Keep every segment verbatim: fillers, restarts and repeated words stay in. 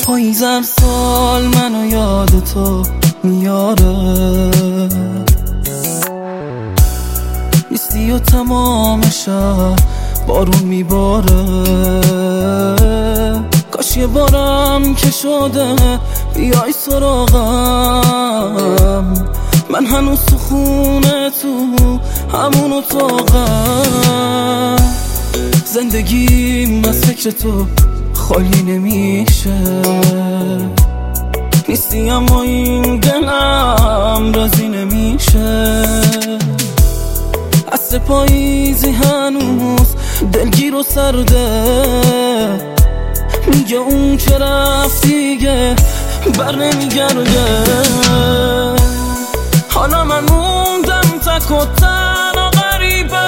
پاییز هر سال منو یاد تو میاره، نیستی و تمام شهر بارون میباره. کاش یه بارم که شده بیای سراغم، من هنوز تو خونه تو همون اتاقم. زندگیم از فکر تو خالی نمیشه، نیستی اما این دلم راضی نمیشه. عصر پاییزی هنوز دلگیر و سرده، میگه اون که رفت دیگه بر نمیگرده. حالا من موندم تک و تنها غریبه،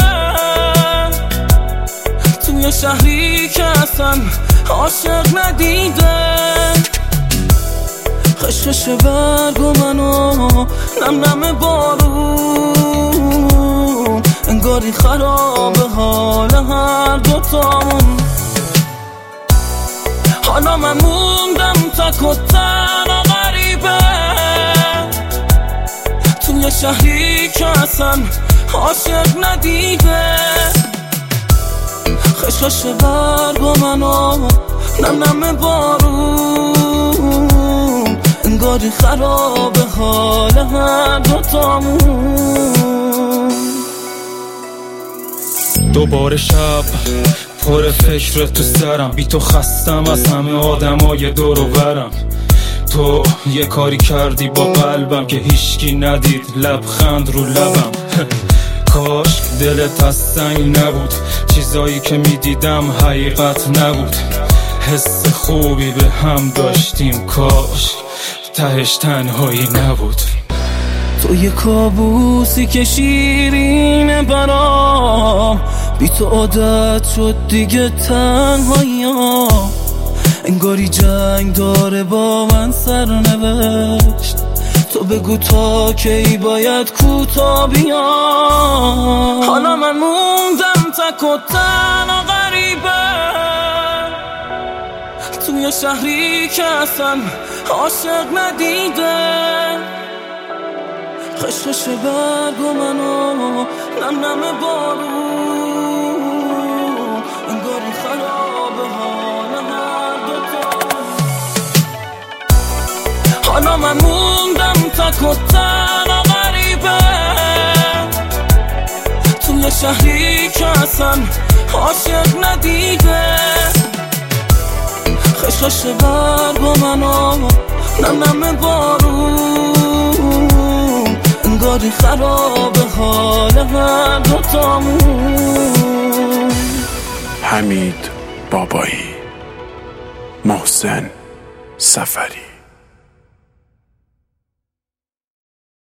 توی شهری که اصلا عاشق ندیده. خشخش برگ و منو نم نم بارون، انگاری خرابه حال هر دوتامون. حالا من موندم تک و تنها غریبه، توی شهری که اصلا عاشق ندیده. خشخش برگ و منو نم نم بارون، انگاری خرابه حال هر دوتامون. دوباره شب پر فکر تو سرم، بی تو خستم از همه آدمای دور و برم. تو یه کاری کردی با قلبم که هیچکی ندید، لبخند رو لبم. کاش دلت از سنگ نبود، چیزایی که میدیدم حقیقت نبود. حس خوبی به هم داشتیم، کاش تهش تنهایی نبود. تو یه کابوسی که شیرینه برام، بی تو عادت شد دیگه تنهایی ها. انگاری جنگ داره با من سرنوشت، تو بگو تا کی باید کوتا بیام. حالا من موندم تک و تنها غریبه، توی شهری که اصلا عاشق ندیده. خشخش برگ و منو نم نم بارون، انگاری خرابه حال هر دوتامون. حالا من موندم تک و تنها غریبه، توی شهری که اصلا عاشق ندیده. خشخش برگ و منو نم نم بارون، انگاری خرابه حال هر دوتامون. حمید بابایی، محسن سفری.